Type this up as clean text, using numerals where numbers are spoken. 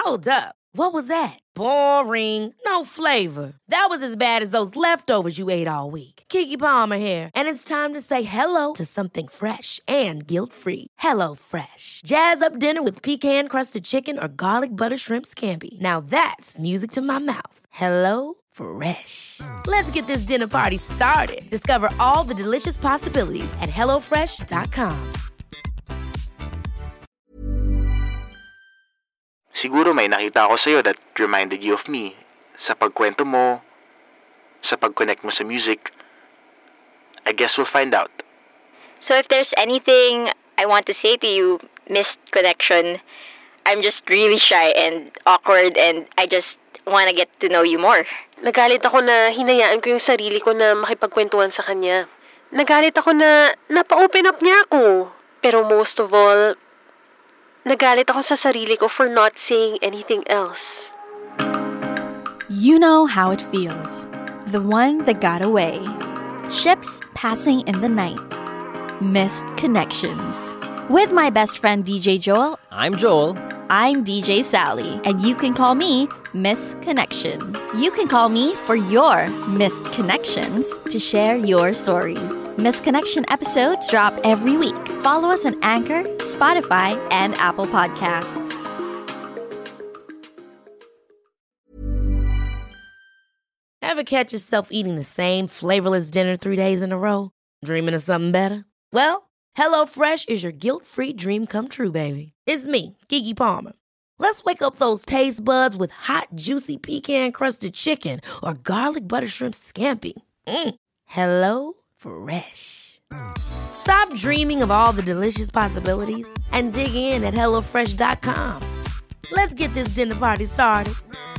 Hold up. What was that? Boring. No flavor. That was as bad as those leftovers you ate all week. Keke Palmer here, and it's time to say hello to something fresh and guilt-free. Hello Fresh. Jazz up dinner with pecan-crusted chicken or garlic butter shrimp scampi. Now that's music to my mouth. Hello Fresh. Let's get this dinner party started. Discover all the delicious possibilities at hellofresh.com. Siguro may nakita ako sa'yo that reminded you of me. Sa pagkwento mo, sa pag-connect mo sa music. I guess we'll find out. So if there's anything I want to say to you, Miss Connection, I'm just really shy and awkward and I just want to get to know you more. Nagalit ako na hinayaan ko yung sarili ko na makipagkwentuhan sa kanya. Nagalit ako na napa-open up niya ako. Pero most of all, nagalit ako sa sarili ko for not saying anything else. You know how it feels. The one that got away. Ships passing in the night. Missed connections. With my best friend DJ Joel. I'm Joel. I'm DJ Sally. And you can call me Miss Connection. You can call me for your missed connections to share your stories. Miss Connection episodes drop every week. Follow us on Anchor, Spotify, and Apple Podcasts. Ever catch yourself eating the same flavorless dinner 3 days in a row? Dreaming of something better? Well, HelloFresh is your guilt-free dream come true, baby. It's me, Keke Palmer. Let's wake up those taste buds with hot, juicy pecan-crusted chicken or garlic butter shrimp scampi. Hello Fresh. Stop dreaming of all the delicious possibilities and dig in at HelloFresh.com. Let's get this dinner party started.